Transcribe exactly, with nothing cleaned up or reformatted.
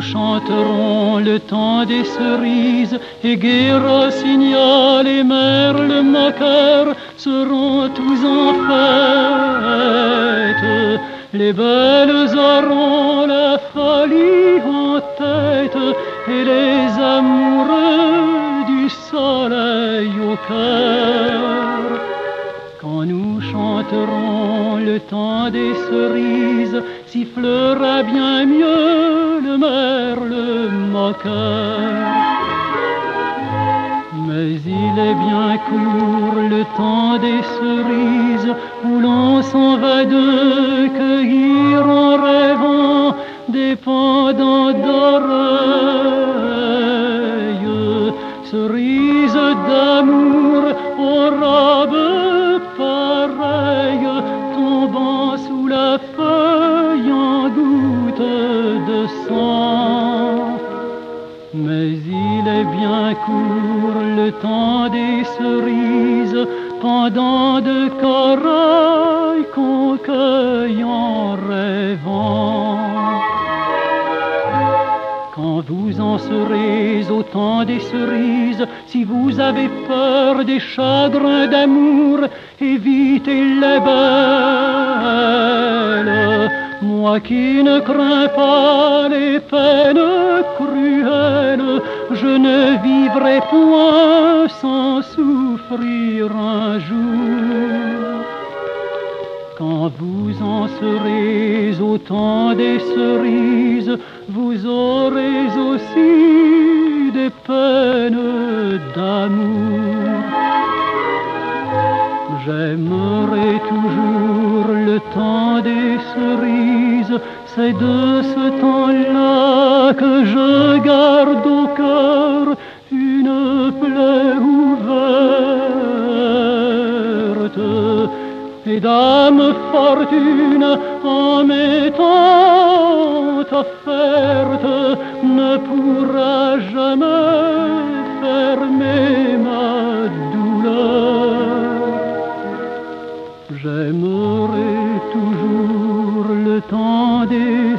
chanterons le temps des cerises, et gai rossignol et merle moqueur seront tous en fête. Les belles auront la folie en tête, et les amoureux du soleil au cœur. Quand nous chanterons le temps des cerises, sifflera bien mieux le merle moqueur. Mais il est bien court le temps des cerises, où l'on s'en va de cueillir en rêvant des pendants d'oreilles, cerises d'amour aux robes pareilles, tombant sous la feuille en gouttes de sang. Mais il est bien court le temps des cerises, pendant de corail qu'on cueille en rêvant. Quand vous en serez au temps des cerises, si vous avez peur des chagrins d'amour, évitez les belles. Moi qui ne crains pas les peines cruelles, je ne vivrai point sans souffrir un jour. Quand vous en serez au temps des cerises, vous aurez aussi des peines d'amour. J'aimerai toujours le temps des cerises, c'est de ce temps-là que je garde au cœur une plaie ouverte. Et Dame Fortune, en m'étant offerte, ne pourra jamais fermer ma douleur. J'aimerai toujours le temps des